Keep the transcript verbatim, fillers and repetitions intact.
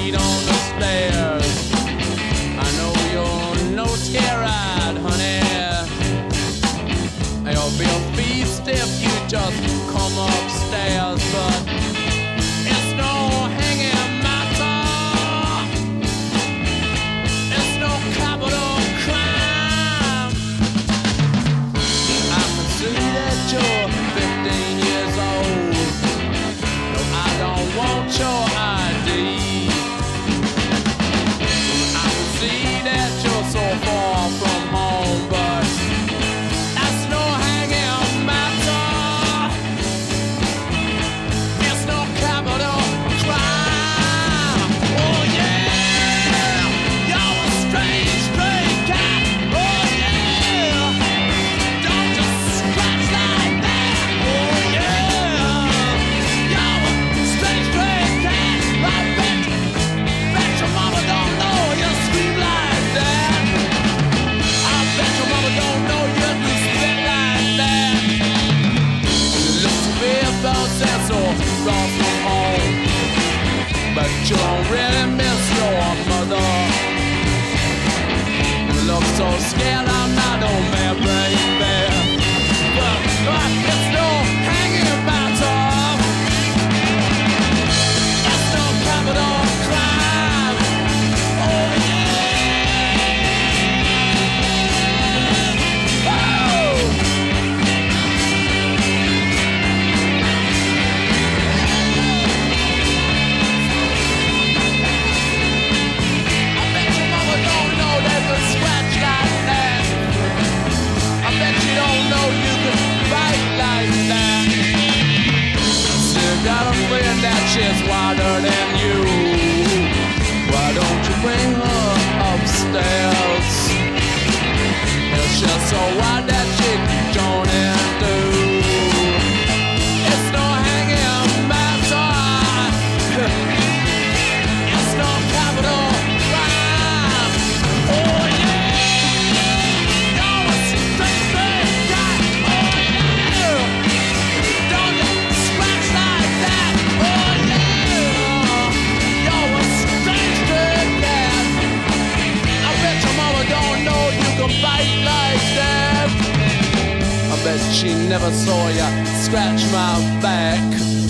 feet on the stairs. I know you're no scared, honey. You'll be a feast if you just come upstairs, but it's no hanging matter. It's no capital crime. I can see that you're fifteen years old. No, I don't want your I D. I can see that you're so far from home, but that's no hanging matter. It's no capital crime. Oh yeah, you're a strange, strange cat. Oh yeah, don't just scratch like that. Oh yeah, you're a strange, strange cat. I bet, bet your mama don't know you scream like that. I bet your mama don't know you do spit like that. You look to be about that so far from home, but you don't really miss your mother. You look so scared, I'm not no man, baby. But, but it's no hanging matter. It's no capital crime. Oh yeah. Oh. I bet your mama don't know there's a scratch like that. I bet you don't know you can fight like that. Still got a friend that she's wilder than you. Why don't you bring her upstairs? It's just so wild that she can join in too. It's no hanging matter. It's no capital crime. Oh yeah, you're a straight, straight guy. Oh yeah, don't just scratch like that. Oh yeah, you're a straight, straight cat. I bet your mama don't know you can bite like that. I bet she never saw you scratch my back.